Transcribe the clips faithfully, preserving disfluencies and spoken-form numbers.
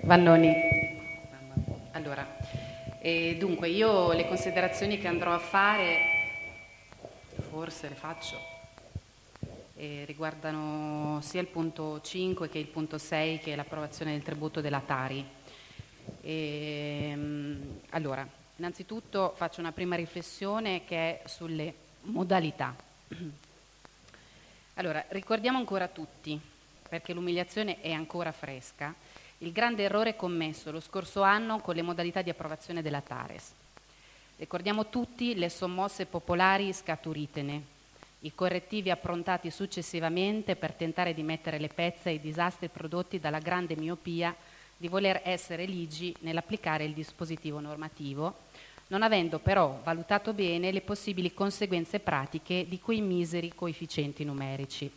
Vannoni. Allora, eh, dunque io le considerazioni che andrò a fare, forse le faccio, eh, riguardano sia il punto cinque che il punto sei, che è l'approvazione del tributo della Tari. E, allora, innanzitutto faccio una prima riflessione che è sulle modalità. Allora, ricordiamo ancora tutti, perché l'umiliazione è ancora fresca, il grande errore commesso lo scorso anno con le modalità di approvazione della Tares. Ricordiamo tutti le sommosse popolari scaturitene, i correttivi approntati successivamente per tentare di mettere le pezze ai disastri prodotti dalla grande miopia di voler essere ligi nell'applicare il dispositivo normativo, non avendo però valutato bene le possibili conseguenze pratiche di quei miseri coefficienti numerici.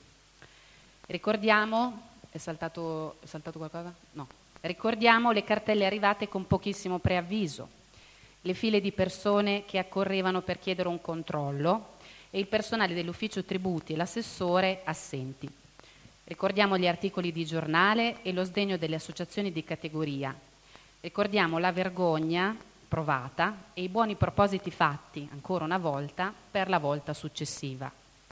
Ricordiamo, è saltato, è saltato qualcosa? No. Ricordiamo le cartelle arrivate con pochissimo preavviso, le file di persone che accorrevano per chiedere un controllo e il personale dell'ufficio tributi e l'assessore assenti. Ricordiamo gli articoli di giornale e lo sdegno delle associazioni di categoria. Ricordiamo la vergogna provata e i buoni propositi fatti, ancora una volta, per la volta successiva.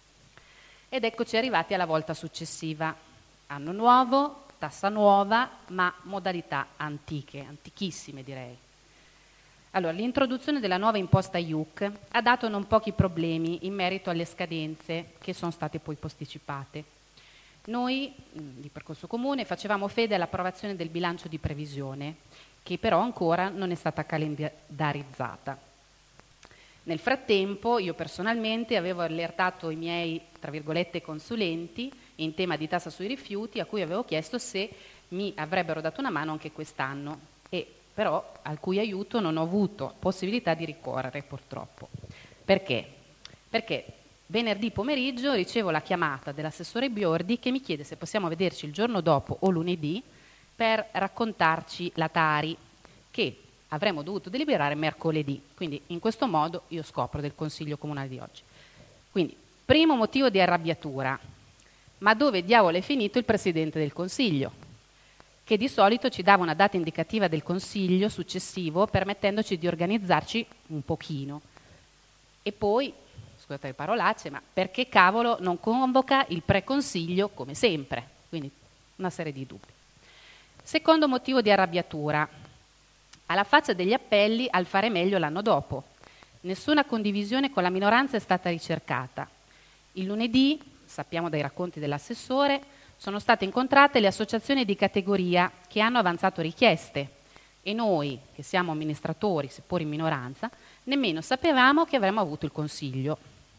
Ed eccoci arrivati alla volta successiva. Anno nuovo, tassa nuova, ma modalità antiche, antichissime direi. Allora, l'introduzione della nuova imposta I U C ha dato non pochi problemi in merito alle scadenze che sono state poi posticipate. Noi, di Percorso Comune, facevamo fede all'approvazione del bilancio di previsione, che però ancora non è stata calendarizzata. Nel frattempo, io personalmente avevo allertato i miei, tra virgolette, consulenti in tema di tassa sui rifiuti, a cui avevo chiesto se mi avrebbero dato una mano anche quest'anno, e però al cui aiuto non ho avuto possibilità di ricorrere, purtroppo. Perché? Perché venerdì pomeriggio ricevo la chiamata dell'assessore Biordi che mi chiede se possiamo vederci il giorno dopo o lunedì per raccontarci la Tari, che avremmo dovuto deliberare mercoledì. Quindi in questo modo io scopro del Consiglio Comunale di oggi. Quindi, primo motivo di arrabbiatura. Ma dove diavolo è finito il Presidente del Consiglio? Che di solito ci dava una data indicativa del Consiglio successivo, permettendoci di organizzarci un pochino. E poi, scusate le parolacce, ma perché cavolo non convoca il pre-consiglio come sempre? Quindi una serie di dubbi. Secondo motivo di arrabbiatura, alla faccia degli appelli al fare meglio l'anno dopo. Nessuna condivisione con la minoranza è stata ricercata. Il lunedì, sappiamo dai racconti dell'assessore, sono state incontrate le associazioni di categoria che hanno avanzato richieste e noi, che siamo amministratori, seppur in minoranza, nemmeno sapevamo che avremmo avuto il consiglio.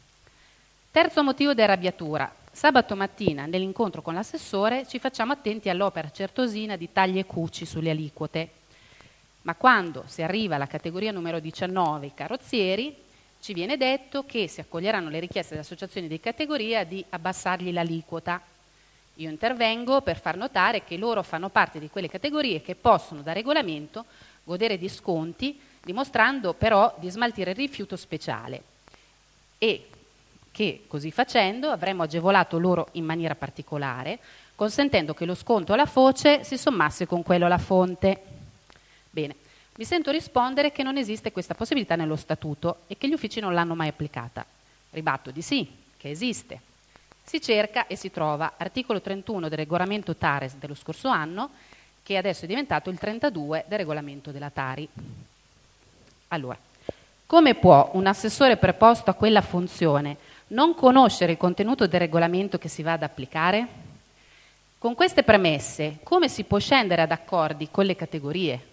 Terzo motivo di arrabbiatura. Sabato mattina, nell'incontro con l'assessore, ci facciamo attenti all'opera certosina di tagli e cuci sulle aliquote. Ma quando si arriva alla categoria numero diciannove, i carrozzieri, ci viene detto che si accoglieranno le richieste delle associazioni di categoria di abbassargli l'aliquota. Io intervengo per far notare che loro fanno parte di quelle categorie che possono da regolamento godere di sconti, dimostrando però di smaltire il rifiuto speciale e che così facendo avremmo agevolato loro in maniera particolare, consentendo che lo sconto alla foce si sommasse con quello alla fonte. Bene, mi sento rispondere che non esiste questa possibilità nello statuto e che gli uffici non l'hanno mai applicata. Ribatto di sì, che esiste. Si cerca e si trova articolo trentuno del regolamento Tares dello scorso anno, che adesso è diventato il trentadue del regolamento della Tari. Allora, come può un assessore preposto a quella funzione non conoscere il contenuto del regolamento che si va ad applicare? Con queste premesse, come si può scendere ad accordi con le categorie?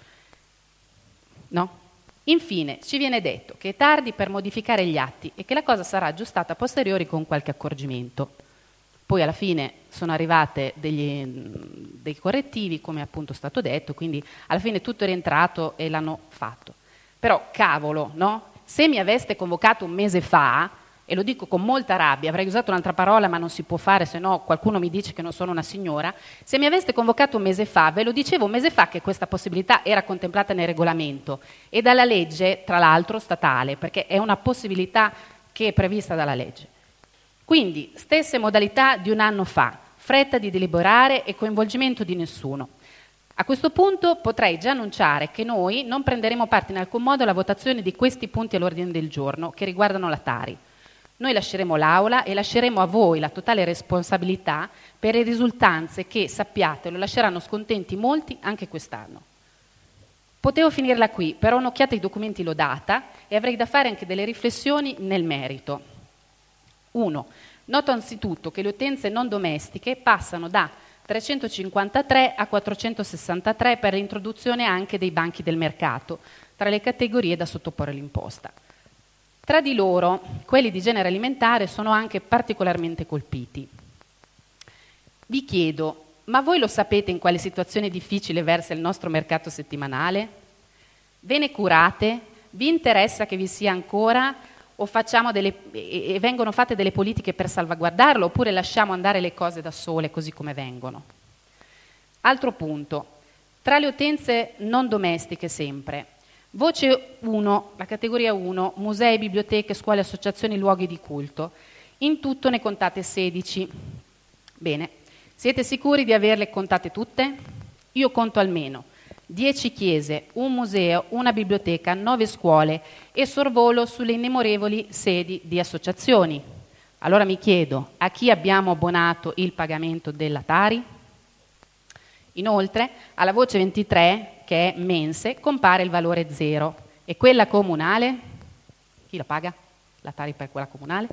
No? Infine, ci viene detto che è tardi per modificare gli atti e che la cosa sarà aggiustata a posteriori con qualche accorgimento. Poi alla fine sono arrivate degli, dei correttivi, come appunto è stato detto, quindi alla fine tutto è rientrato e l'hanno fatto. Però, cavolo, no? Se mi aveste convocato un mese fa, e lo dico con molta rabbia, avrei usato un'altra parola ma non si può fare, se no qualcuno mi dice che non sono una signora, se mi aveste convocato un mese fa, ve lo dicevo un mese fa che questa possibilità era contemplata nel regolamento e dalla legge, tra l'altro statale, perché è una possibilità che è prevista dalla legge. Quindi, stesse modalità di un anno fa, fretta di deliberare e coinvolgimento di nessuno. A questo punto potrei già annunciare che noi non prenderemo parte in alcun modo alla votazione di questi punti all'ordine del giorno che riguardano la Tari. Noi lasceremo l'Aula e lasceremo a voi la totale responsabilità per le risultanze che, sappiatelo, lasceranno scontenti molti anche quest'anno. Potevo finirla qui, però un'occhiata ai documenti l'ho data e avrei da fare anche delle riflessioni nel merito. Uno, noto anzitutto che le utenze non domestiche passano da trecentocinquantatré a quattrocentosessantatré per l'introduzione anche dei banchi del mercato, tra le categorie da sottoporre all'imposta. Tra di loro, quelli di genere alimentare sono anche particolarmente colpiti. Vi chiedo, ma voi lo sapete in quale situazione difficile versa il nostro mercato settimanale? Ve ne curate? Vi interessa che vi sia ancora o facciamo delle, e vengono fatte delle politiche per salvaguardarlo oppure lasciamo andare le cose da sole così come vengono? Altro punto, tra le utenze non domestiche sempre, voce uno, la categoria uno, musei, biblioteche, scuole, associazioni, luoghi di culto. In tutto ne contate sedici. Bene, siete sicuri di averle contate tutte? Io conto almeno dieci chiese, un museo, una biblioteca, nove scuole e sorvolo sulle innumerevoli sedi di associazioni. Allora mi chiedo, a chi abbiamo abbonato il pagamento della Tari? Inoltre, alla voce ventitré, che è mense, compare il valore zero. E quella comunale? Chi la paga? La Tari per quella comunale?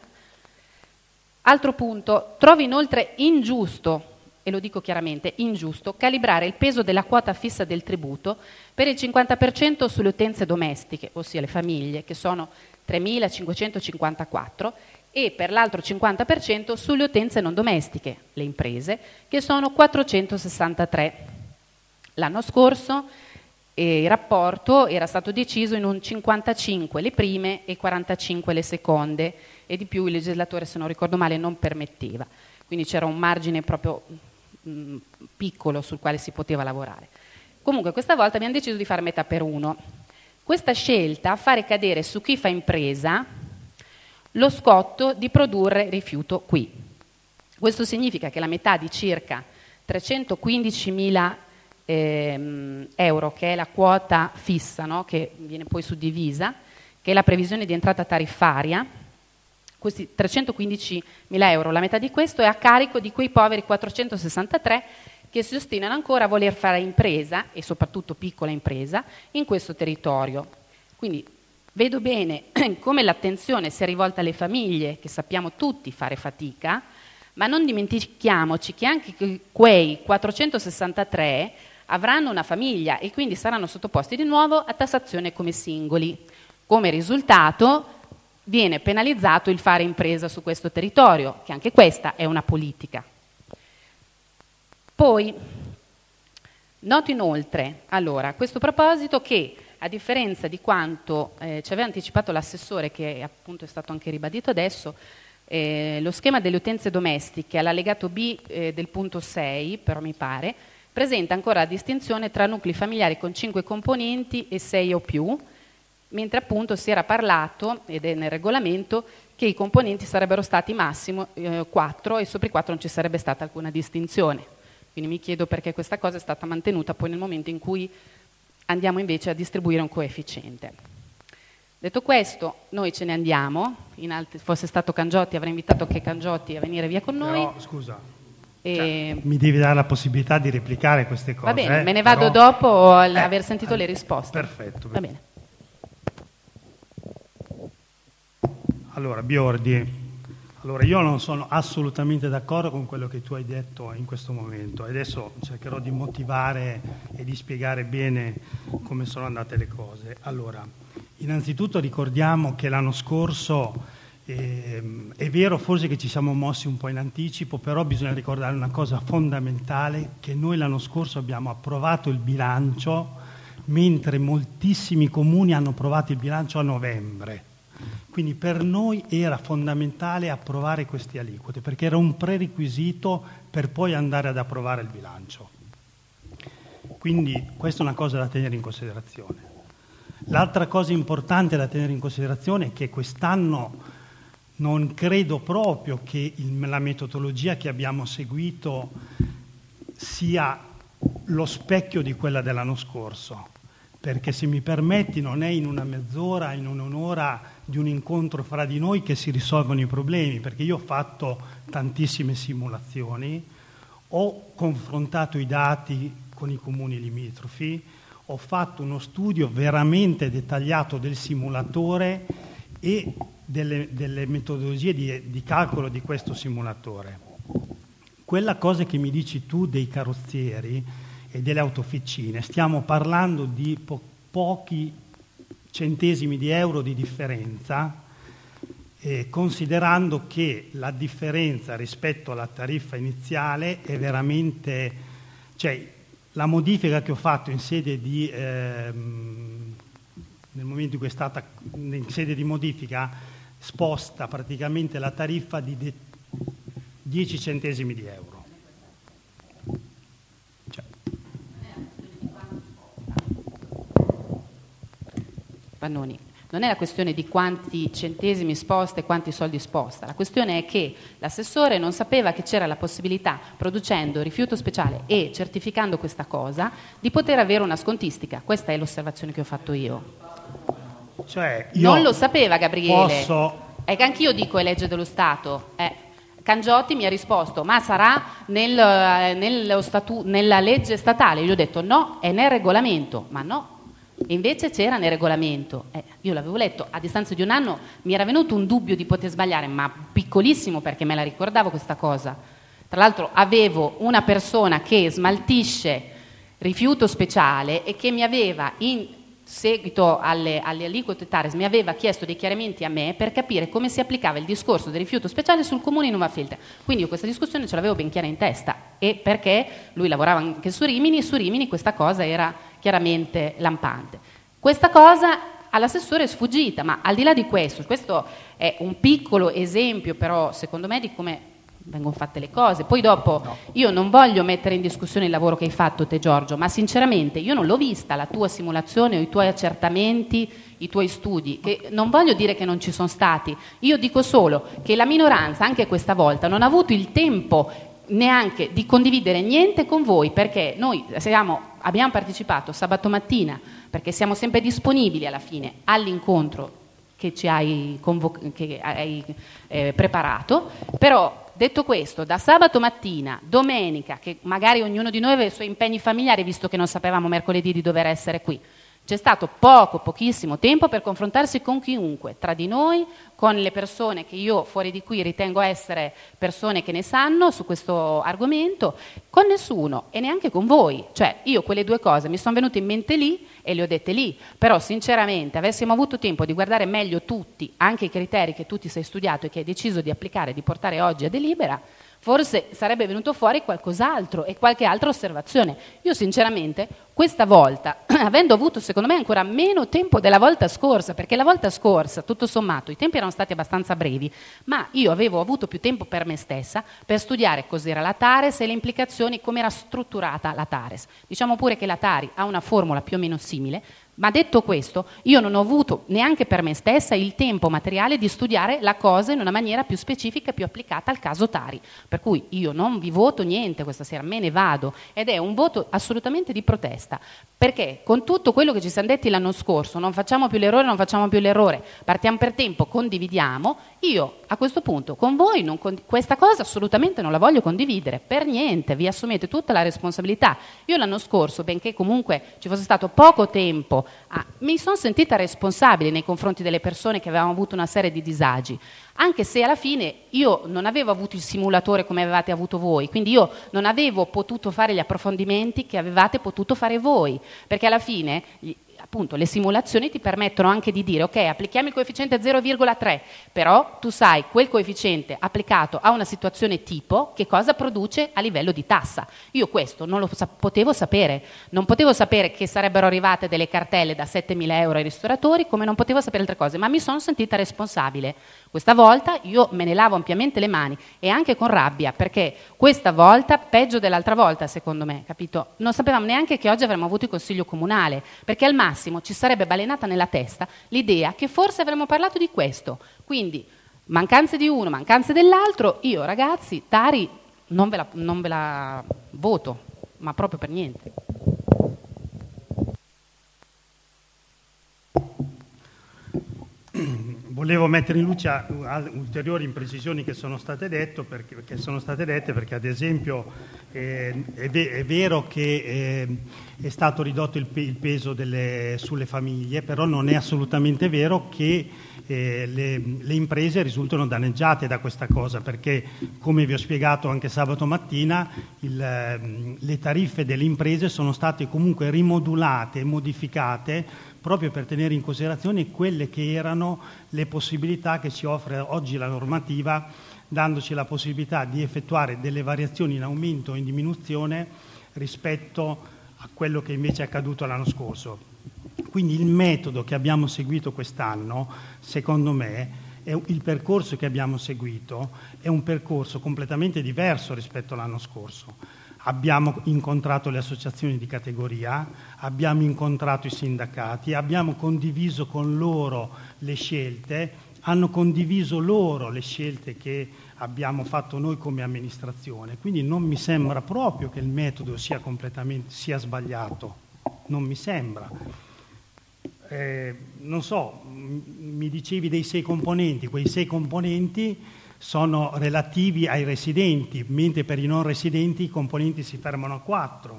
Altro punto, trovo inoltre ingiusto, e lo dico chiaramente, ingiusto, calibrare il peso della quota fissa del tributo per il cinquanta per cento sulle utenze domestiche, ossia le famiglie, che sono tremilacinquecentocinquantaquattro, e per l'altro cinquanta per cento sulle utenze non domestiche, le imprese, che sono quattrocentosessantatré. L'anno scorso eh, il rapporto era stato deciso in un cinquantacinque le prime e quarantacinque le seconde, e di più il legislatore, se non ricordo male, non permetteva. Quindi c'era un margine proprio mh, piccolo sul quale si poteva lavorare. Comunque questa volta abbiamo deciso di fare metà per uno. Questa scelta fa ricadere su chi fa impresa lo scotto di produrre rifiuto qui. Questo significa che la metà di circa trecentoquindicimila ehm, euro, che è la quota fissa, no? Che viene poi suddivisa, che è la previsione di entrata tariffaria, questi trecentoquindicimila euro, la metà di questo è a carico di quei poveri quattrocentosessantatré che si ostinano ancora a voler fare impresa, e soprattutto piccola impresa, in questo territorio. Quindi vedo bene come l'attenzione sia rivolta alle famiglie, che sappiamo tutti fare fatica, ma non dimentichiamoci che anche quei quattrocentosessantatré avranno una famiglia e quindi saranno sottoposti di nuovo a tassazione come singoli. Come risultato viene penalizzato il fare impresa su questo territorio, che anche questa è una politica. Poi, noto inoltre, allora, a questo proposito, che a differenza di quanto eh, ci aveva anticipato l'assessore, che appunto è stato anche ribadito adesso, eh, lo schema delle utenze domestiche all'allegato B eh, del punto sei, però mi pare, presenta ancora la distinzione tra nuclei familiari con cinque componenti e sei o più, mentre appunto si era parlato, ed è nel regolamento, che i componenti sarebbero stati massimo eh, quattro e sopra i quattro non ci sarebbe stata alcuna distinzione. Quindi mi chiedo perché questa cosa è stata mantenuta poi nel momento in cui andiamo invece a distribuire un coefficiente. Detto questo, noi ce ne andiamo, in altri, fosse stato Cangiotti avrei invitato anche Cangiotti a venire via con noi. Però, scusa, e... cioè, mi devi dare la possibilità di replicare queste cose. Va bene, eh? me ne vado Però... dopo al eh, aver sentito eh, le risposte. Perfetto. Va bene. Allora, Biordi, allora io non sono assolutamente d'accordo con quello che tu hai detto in questo momento e adesso cercherò di motivare e di spiegare bene come sono andate le cose. Allora, innanzitutto ricordiamo che l'anno scorso eh, è vero forse che ci siamo mossi un po' in anticipo, però bisogna ricordare una cosa fondamentale, che noi l'anno scorso abbiamo approvato il bilancio mentre moltissimi comuni hanno approvato il bilancio a novembre. Quindi per noi era fondamentale approvare queste aliquote, perché era un prerequisito per poi andare ad approvare il bilancio. Quindi questa è una cosa da tenere in considerazione. L'altra cosa importante da tenere in considerazione è che quest'anno non credo proprio che il, la metodologia che abbiamo seguito sia lo specchio di quella dell'anno scorso, perché se mi permetti non è in una mezz'ora, in un'ora di un incontro fra di noi che si risolvono i problemi, perché io ho fatto tantissime simulazioni, ho confrontato i dati con i comuni limitrofi, ho fatto uno studio veramente dettagliato del simulatore e delle, delle metodologie di, di calcolo di questo simulatore. Quella cosa che mi dici tu dei carrozzieri e delle autofficine, stiamo parlando di po- pochi centesimi di euro di differenza, eh, considerando che la differenza rispetto alla tariffa iniziale è veramente, cioè la modifica che ho fatto in sede di ehm, nel momento in cui è stata in sede di modifica sposta praticamente la tariffa di de- dieci centesimi di euro. Cioè. Pannoni, non è la questione di quanti centesimi sposta e quanti soldi sposta, la questione è che l'assessore non sapeva che c'era la possibilità, producendo rifiuto speciale e certificando questa cosa, di poter avere una scontistica. Questa è l'osservazione che ho fatto io. Cioè, io non lo sapeva Gabriele. Posso... È che anch'io dico è legge dello Stato. Eh. Cangiotti mi ha risposto, ma sarà nel, nello statu- nella legge statale? Io gli ho detto no, è nel regolamento, ma no. E invece c'era nel regolamento. Eh, io l'avevo letto, a distanza di un anno mi era venuto un dubbio di poter sbagliare, ma piccolissimo, perché me la ricordavo questa cosa. Tra l'altro avevo una persona che smaltisce rifiuto speciale e che mi aveva, in seguito alle, alle aliquote TARES, mi aveva chiesto dei chiarimenti a me per capire come si applicava il discorso del rifiuto speciale sul comune di Nova Filtra. Quindi io questa discussione ce l'avevo ben chiara in testa, e perché lui lavorava anche su Rimini, e su Rimini questa cosa era chiaramente lampante. Questa cosa all'assessore è sfuggita, ma al di là di questo, questo è un piccolo esempio però secondo me di come vengono fatte le cose. Poi dopo no. Io non voglio mettere in discussione il lavoro che hai fatto te Giorgio, ma sinceramente io non l'ho vista la tua simulazione o i tuoi accertamenti, i tuoi studi, che non voglio dire che non ci sono stati, io dico solo che la minoranza anche questa volta non ha avuto il tempo neanche di condividere niente con voi, perché noi siamo, abbiamo partecipato sabato mattina, perché siamo sempre disponibili alla fine all'incontro che ci hai, convoc- che hai eh, preparato, però detto questo, da sabato mattina, domenica, che magari ognuno di noi aveva i suoi impegni familiari, visto che non sapevamo mercoledì di dover essere qui, c'è stato poco, pochissimo tempo per confrontarsi con chiunque, tra di noi, con le persone che io fuori di qui ritengo essere persone che ne sanno su questo argomento, con nessuno e neanche con voi. Cioè io quelle due cose mi sono venute in mente lì e le ho dette lì, però sinceramente avessimo avuto tempo di guardare meglio tutti, anche i criteri che tu ti sei studiato e che hai deciso di applicare e di portare oggi a delibera, forse sarebbe venuto fuori qualcos'altro e qualche altra osservazione. Io sinceramente questa volta, avendo avuto secondo me ancora meno tempo della volta scorsa, perché la volta scorsa tutto sommato i tempi erano stati abbastanza brevi, ma io avevo avuto più tempo per me stessa per studiare cos'era la TARES e le implicazioni, come era strutturata la TARES. Diciamo pure che la Tari ha una formula più o meno simile, ma detto questo, io non ho avuto neanche per me stessa il tempo materiale di studiare la cosa in una maniera più specifica e più applicata al caso Tari. Per cui io non vi voto niente questa sera, me ne vado, ed è un voto assolutamente di protesta. Perché con tutto quello che ci siamo detti l'anno scorso, non facciamo più l'errore, non facciamo più l'errore, partiamo per tempo, condividiamo, io a questo punto con voi non condi- questa cosa assolutamente non la voglio condividere, per niente, vi assumete tutta la responsabilità. Io l'anno scorso, benché comunque ci fosse stato poco tempo, Ah, mi sono sentita responsabile nei confronti delle persone che avevano avuto una serie di disagi, anche se alla fine io non avevo avuto il simulatore come avevate avuto voi, quindi io non avevo potuto fare gli approfondimenti che avevate potuto fare voi, perché alla fine gli, appunto le simulazioni ti permettono anche di dire ok, applichiamo il coefficiente zero virgola tre, però tu sai quel coefficiente applicato a una situazione tipo che cosa produce a livello di tassa. Io questo non lo sa- potevo sapere, non potevo sapere che sarebbero arrivate delle cartelle da settemila euro ai ristoratori, come non potevo sapere altre cose, ma mi sono sentita responsabile. Questa volta io me ne lavo ampiamente le mani e anche con rabbia, perché questa volta, peggio dell'altra volta secondo me, capito? Non sapevamo neanche che oggi avremmo avuto il consiglio comunale, perché al massimo ci sarebbe balenata nella testa l'idea che forse avremmo parlato di questo. Quindi mancanze di uno, mancanze dell'altro, io ragazzi, Tari non ve la, non ve la voto, ma proprio per niente. volevo mettere in luce ulteriori imprecisioni che sono state dette, perché, che sono state dette perché ad esempio eh, è, ve- è vero che eh, è stato ridotto il, pe- il peso delle, sulle famiglie, però non è assolutamente vero che eh, le, le imprese risultano danneggiate da questa cosa, perché come vi ho spiegato anche sabato mattina il, le tariffe delle imprese sono state comunque rimodulate e modificate proprio per tenere in considerazione quelle che erano le possibilità che ci offre oggi la normativa, dandoci la possibilità di effettuare delle variazioni in aumento o in diminuzione rispetto a quello che invece è accaduto l'anno scorso. Quindi il metodo che abbiamo seguito quest'anno, secondo me, è il percorso che abbiamo seguito è un percorso completamente diverso rispetto all'anno scorso. Abbiamo incontrato le associazioni di categoria, abbiamo incontrato i sindacati, abbiamo condiviso con loro le scelte, hanno condiviso loro le scelte che abbiamo fatto noi come amministrazione. Quindi non mi sembra proprio che il metodo sia completamente sia sbagliato, non mi sembra. Eh, non so, mi dicevi dei sei componenti, quei sei componenti sono relativi ai residenti, mentre per i non residenti i componenti si fermano a quattro.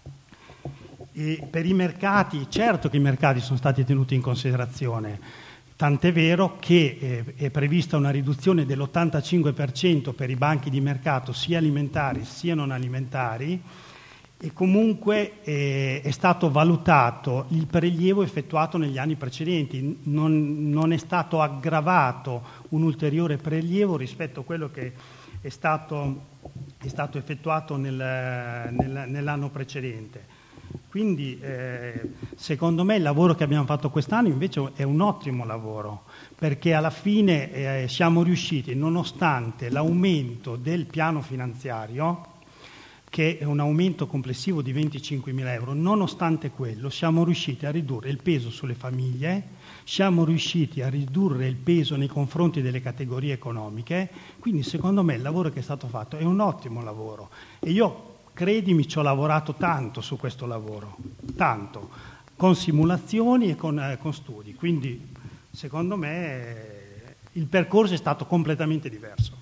E per i mercati, certo che i mercati sono stati tenuti in considerazione, tant'è vero che eh, è prevista una riduzione dell'ottantacinque per cento per i banchi di mercato sia alimentari sia non alimentari, e comunque eh, è stato valutato il prelievo effettuato negli anni precedenti, non, non è stato aggravato un ulteriore prelievo rispetto a quello che è stato, è stato effettuato nel, nel, nell'anno precedente. Quindi eh, secondo me il lavoro che abbiamo fatto quest'anno invece è un ottimo lavoro, perché alla fine eh, siamo riusciti, nonostante l'aumento del piano finanziario, che è un aumento complessivo di venticinquemila euro, nonostante quello siamo riusciti a ridurre il peso sulle famiglie, siamo riusciti a ridurre il peso nei confronti delle categorie economiche, quindi secondo me il lavoro che è stato fatto è un ottimo lavoro e io, credimi, ci ho lavorato tanto su questo lavoro, tanto, con simulazioni e con, eh, con studi, quindi secondo me eh, il percorso è stato completamente diverso.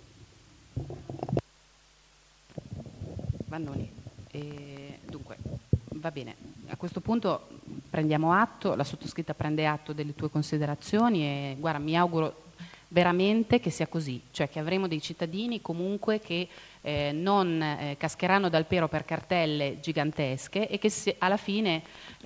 Vannoni. E dunque, va bene, a questo punto prendiamo atto, la sottoscritta prende atto delle tue considerazioni e guarda, mi auguro veramente che sia così, cioè che avremo dei cittadini comunque che eh, non eh, cascheranno dal pero per cartelle gigantesche e che se, alla fine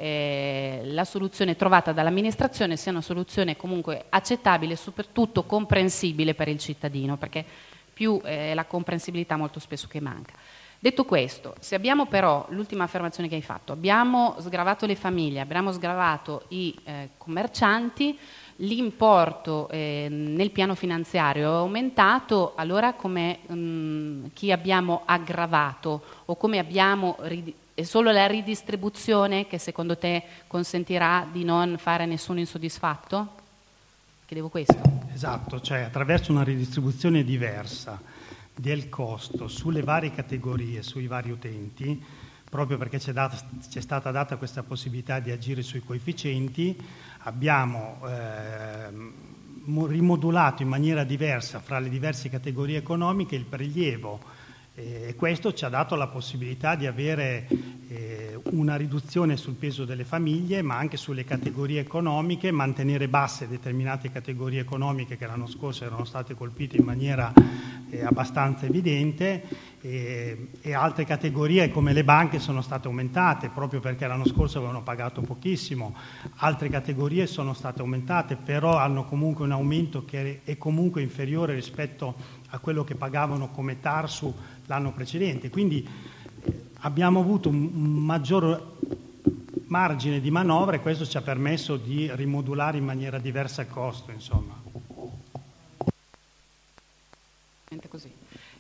eh, la soluzione trovata dall'amministrazione sia una soluzione comunque accettabile e soprattutto comprensibile per il cittadino, perché più è eh, la comprensibilità molto spesso che manca. Detto questo, se abbiamo però, l'ultima affermazione che hai fatto, abbiamo sgravato le famiglie, abbiamo sgravato i eh, commercianti, l'importo eh, nel piano finanziario è aumentato, allora come mh, chi abbiamo aggravato o come abbiamo, è solo la ridistribuzione che secondo te consentirà di non fare nessuno insoddisfatto? Chiedevo questo. Esatto, cioè attraverso una ridistribuzione diversa del costo sulle varie categorie, sui vari utenti, proprio perché c'è, data, c'è stata data questa possibilità di agire sui coefficienti, abbiamo eh, rimodulato in maniera diversa fra le diverse categorie economiche il prelievo e questo ci ha dato la possibilità di avere eh, una riduzione sul peso delle famiglie, ma anche sulle categorie economiche, mantenere basse determinate categorie economiche che l'anno scorso erano state colpite in maniera eh, abbastanza evidente e, e altre categorie come le banche sono state aumentate proprio perché l'anno scorso avevano pagato pochissimo, altre categorie sono state aumentate però hanno comunque un aumento che è comunque inferiore rispetto a quello che pagavano come Tarsu l'anno precedente, quindi abbiamo avuto un maggior margine di manovra e questo ci ha permesso di rimodulare in maniera diversa il costo, insomma. Così.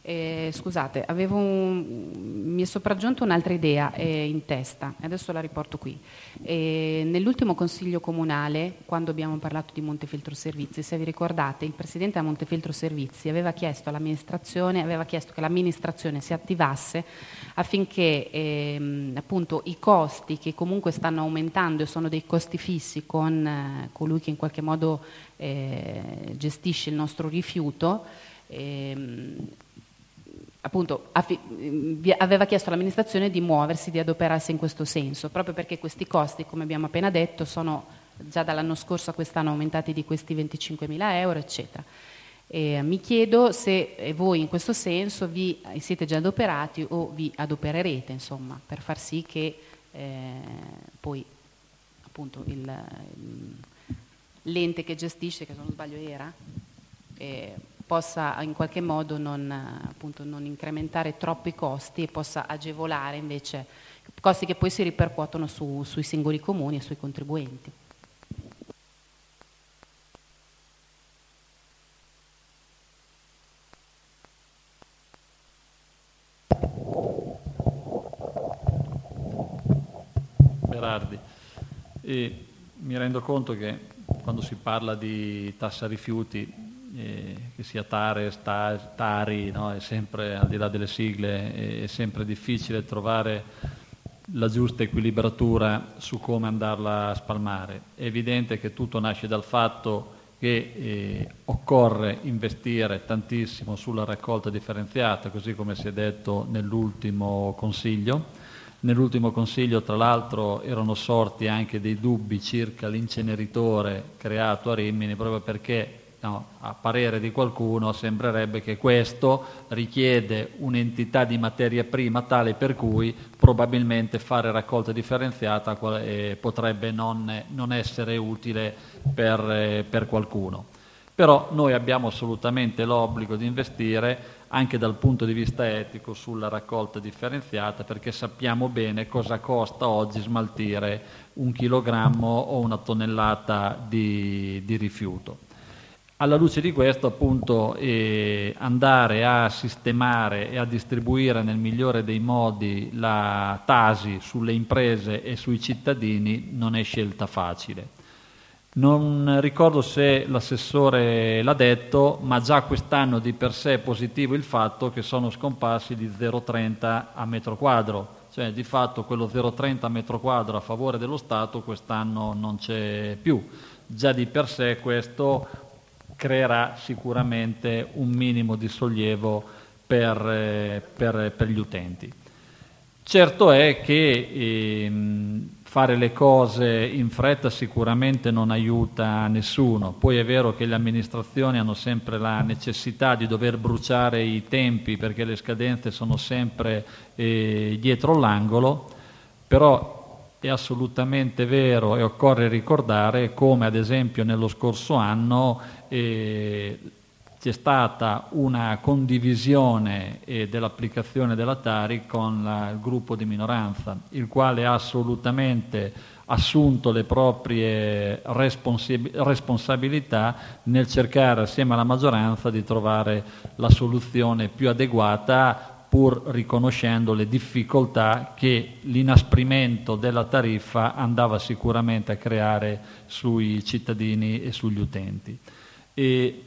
Eh, scusate, avevo un, mi è sopraggiunta un'altra idea eh, in testa, adesso la riporto qui. Eh, nell'ultimo consiglio comunale, quando abbiamo parlato di Montefeltro Servizi, se vi ricordate, il presidente a Montefeltro Servizi aveva chiesto all'amministrazione, aveva chiesto che l'amministrazione si attivasse affinché ehm, appunto i costi che comunque stanno aumentando e sono dei costi fissi con eh, colui che in qualche modo eh, gestisce il nostro rifiuto, ehm, appunto affi- aveva chiesto all'amministrazione di muoversi, di adoperarsi in questo senso, proprio perché questi costi, come abbiamo appena detto, sono già dall'anno scorso a quest'anno aumentati di questi venticinquemila euro, eccetera. E mi chiedo se voi in questo senso vi siete già adoperati o vi adopererete, insomma, per far sì che eh, poi appunto il, il, l'ente che gestisce, che se non sbaglio era, eh, possa in qualche modo non, appunto, non incrementare troppi costi e possa agevolare invece costi che poi si ripercuotono su, sui singoli comuni e sui contribuenti. Berardi, e mi rendo conto che quando si parla di tassa rifiuti, eh, che sia Tares, Tari, no? È sempre, al di là delle sigle, è sempre difficile trovare la giusta equilibratura su come andarla a spalmare. È evidente che tutto nasce dal fatto che eh, occorre investire tantissimo sulla raccolta differenziata, così come si è detto nell'ultimo Consiglio. Nell'ultimo Consiglio, tra l'altro, erano sorti anche dei dubbi circa l'inceneritore creato a Rimini, proprio perché, no, a parere di qualcuno sembrerebbe che questo richiede un'entità di materia prima tale per cui probabilmente fare raccolta differenziata eh, potrebbe non, non essere utile per, eh, per qualcuno. Però noi abbiamo assolutamente l'obbligo di investire anche dal punto di vista etico sulla raccolta differenziata, perché sappiamo bene cosa costa oggi smaltire un chilogrammo o una tonnellata di, di rifiuto. Alla luce di questo, appunto, eh, andare a sistemare e a distribuire nel migliore dei modi la Tasi sulle imprese e sui cittadini non è scelta facile. Non ricordo se l'assessore l'ha detto, ma già quest'anno di per sé è positivo il fatto che sono scomparsi gli zero virgola trenta a metro quadro, cioè di fatto quello zero virgola trenta a metro quadro a favore dello Stato quest'anno non c'è più. Già di per sé questo creerà sicuramente un minimo di sollievo per, eh, per, per gli utenti. Certo è che ehm, fare le cose in fretta sicuramente non aiuta nessuno, poi è vero che le amministrazioni hanno sempre la necessità di dover bruciare i tempi perché le scadenze sono sempre eh, dietro l'angolo, però è assolutamente vero e occorre ricordare come ad esempio nello scorso anno eh, c'è stata una condivisione eh, dell'applicazione della Tari con la, il gruppo di minoranza, il quale ha assolutamente assunto le proprie responsab- responsabilità nel cercare assieme alla maggioranza di trovare la soluzione più adeguata, pur riconoscendo le difficoltà che l'inasprimento della tariffa andava sicuramente a creare sui cittadini e sugli utenti. E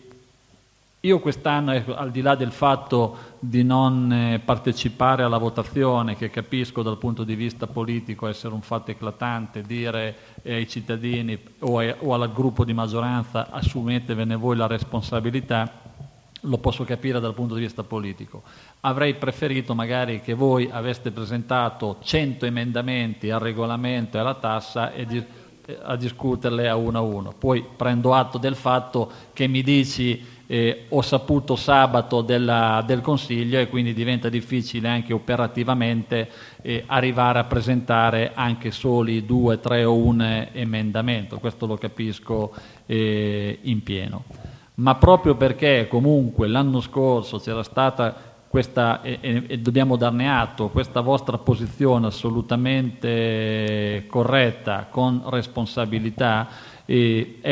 io quest'anno, ecco, al di là del fatto di non eh, partecipare alla votazione, che capisco dal punto di vista politico essere un fatto eclatante, dire eh, ai cittadini o, a, o al gruppo di maggioranza assumetevene voi la responsabilità, lo posso capire dal punto di vista politico. Avrei preferito magari che voi aveste presentato cento emendamenti al regolamento e alla tassa e di, eh, a discuterle a uno a uno. Poi prendo atto del fatto che mi dici Eh, ho saputo sabato della, del Consiglio e quindi diventa difficile anche operativamente eh, arrivare a presentare anche soli due, tre o un emendamento, questo lo capisco eh, in pieno. Ma proprio perché comunque l'anno scorso c'era stata questa, e, e, e dobbiamo darne atto, questa vostra posizione assolutamente corretta, con responsabilità, eh, ecco,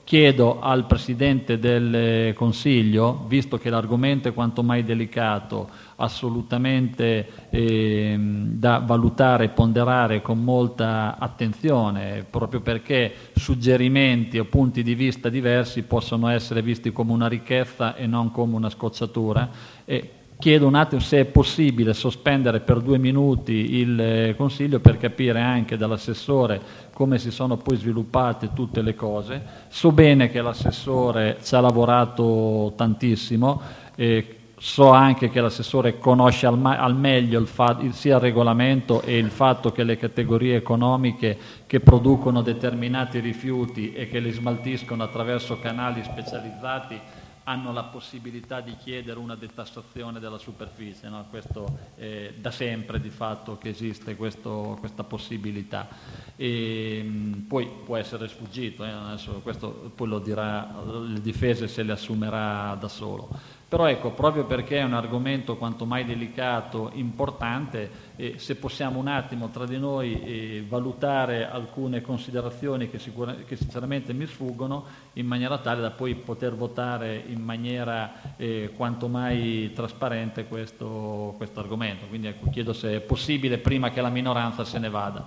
chiedo al Presidente del Consiglio, visto che l'argomento è quanto mai delicato, assolutamente eh, da valutare e ponderare con molta attenzione, proprio perché suggerimenti o punti di vista diversi possono essere visti come una ricchezza e non come una scocciatura. E chiedo un attimo se è possibile sospendere per due minuti il eh, Consiglio per capire anche dall'assessore come si sono poi sviluppate tutte le cose. So bene che l'assessore ci ha lavorato tantissimo, eh, so anche che l'assessore conosce al, ma- al meglio il fa- il, sia il regolamento e il fatto che le categorie economiche che producono determinati rifiuti e che li smaltiscono attraverso canali specializzati hanno la possibilità di chiedere una detassazione della superficie, no? Questo eh, da sempre di fatto che esiste questo, questa possibilità. E, mh, poi può essere sfuggito, eh? Adesso questo poi lo dirà, le difese se le assumerà da solo. Però ecco, proprio perché è un argomento quanto mai delicato, importante, eh, se possiamo un attimo tra di noi eh, valutare alcune considerazioni che, sicura, che sinceramente mi sfuggono, in maniera tale da poi poter votare in maniera eh, quanto mai trasparente questo, questo argomento. Quindi ecco, chiedo se è possibile prima che la minoranza se ne vada.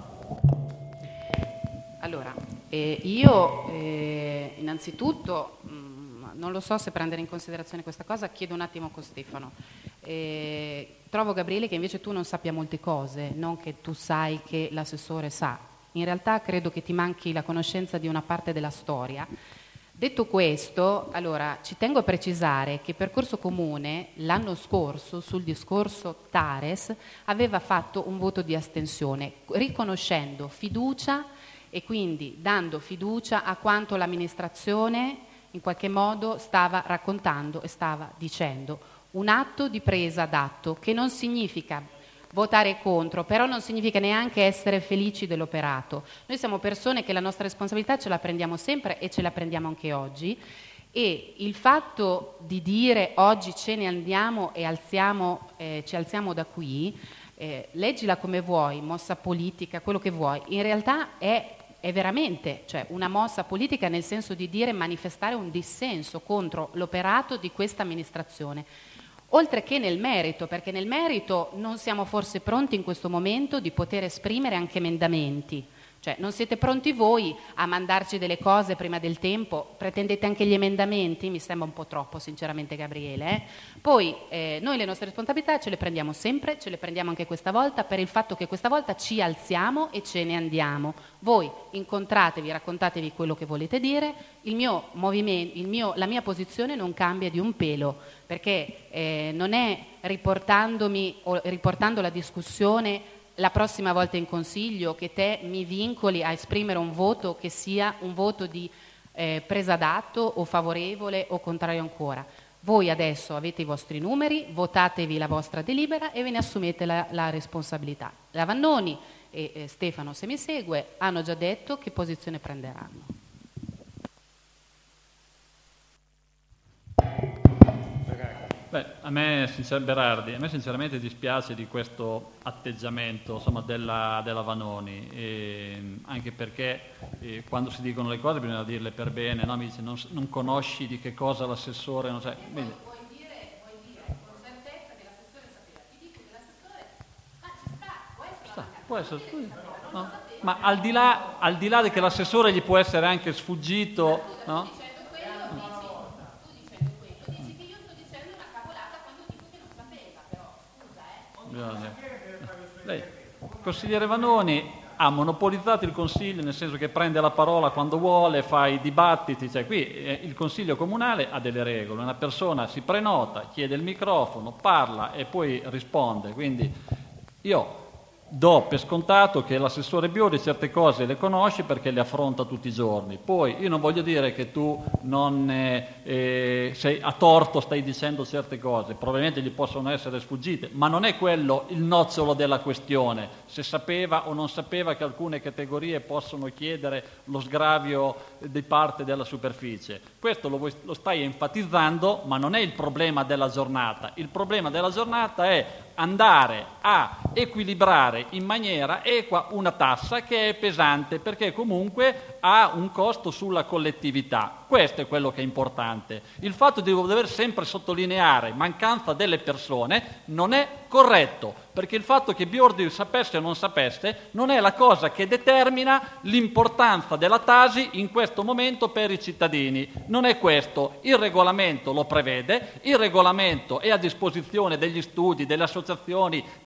Allora, eh, io eh, innanzitutto mh, non lo so se prendere in considerazione questa cosa, chiedo un attimo con Stefano. Eh, trovo, Gabriele, che invece tu non sappia molte cose, non che tu sai che l'assessore sa. In realtà credo che ti manchi la conoscenza di una parte della storia. Detto questo, allora, ci tengo a precisare che Percorso Comune l'anno scorso sul discorso TARES aveva fatto un voto di astensione, riconoscendo fiducia e quindi dando fiducia a quanto l'amministrazione in qualche modo stava raccontando e stava dicendo. Un atto di presa d'atto che non significa votare contro, però non significa neanche essere felici dell'operato. Noi siamo persone che la nostra responsabilità ce la prendiamo sempre e ce la prendiamo anche oggi, e il fatto di dire oggi ce ne andiamo e alziamo, eh, ci alziamo da qui, eh, leggila come vuoi, mossa politica, quello che vuoi, in realtà è è veramente, cioè, una mossa politica nel senso di dire manifestare un dissenso contro l'operato di questa amministrazione, oltre che nel merito, perché nel merito non siamo forse pronti in questo momento di poter esprimere anche emendamenti. Cioè, non siete pronti voi a mandarci delle cose prima del tempo? Pretendete anche gli emendamenti? Mi sembra un po' troppo, sinceramente, Gabriele. Eh? Poi eh, noi le nostre responsabilità ce le prendiamo sempre, ce le prendiamo anche questa volta, per il fatto che questa volta ci alziamo e ce ne andiamo. Voi incontratevi, raccontatevi quello che volete dire, il mio movimento, il mio, la mia posizione non cambia di un pelo, perché eh, non è riportandomi o riportando la discussione la prossima volta in Consiglio che te mi vincoli a esprimere un voto che sia un voto di eh, presa d'atto o favorevole o contrario ancora. Voi adesso avete i vostri numeri, votatevi la vostra delibera e ve ne assumete la, la responsabilità. La Vannoni e eh, Stefano, se mi segue, hanno già detto che posizione prenderanno. Beh, a me, sincer- Berardi, a me sinceramente dispiace di questo atteggiamento, insomma, della, della Vanoni, e, anche perché eh, quando si dicono le cose bisogna dirle per bene, no? Mi dice non, non conosci di che cosa l'assessore, non sai. Quindi, Vuoi dire, vuoi dire con certezza che l'assessore sapeva? Ti dico che l'assessore, ma ci sta, può essere, sta, può essere scusi, no? Ma al di là, al di là di che l'assessore gli può essere anche sfuggito, no? Lei, consigliere Vanoni, ha monopolizzato il Consiglio, nel senso che prende la parola quando vuole, fa i dibattiti, cioè qui eh, il Consiglio Comunale ha delle regole, una persona si prenota, chiede il microfono, parla e poi risponde, quindi io do per scontato che l'assessore Biori certe cose le conosce perché le affronta tutti i giorni. Poi io non voglio dire che tu non eh, eh, sei a torto, stai dicendo certe cose, probabilmente gli possono essere sfuggite, ma non è quello il nocciolo della questione, se sapeva o non sapeva che alcune categorie possono chiedere lo sgravio di parte della superficie. Questo lo, vuoi, lo stai enfatizzando, ma non è il problema della giornata. Il problema della giornata è andare a equilibrare in maniera equa una tassa che è pesante, perché comunque ha un costo sulla collettività. Questo è quello che è importante. Il fatto di dover sempre sottolineare mancanza delle persone non è corretto, perché il fatto che Biordi sapesse o non sapesse non è la cosa che determina l'importanza della Tasi in questo momento per i cittadini. Non è questo. Il regolamento lo prevede, il regolamento è a disposizione degli studi, delle associazioni,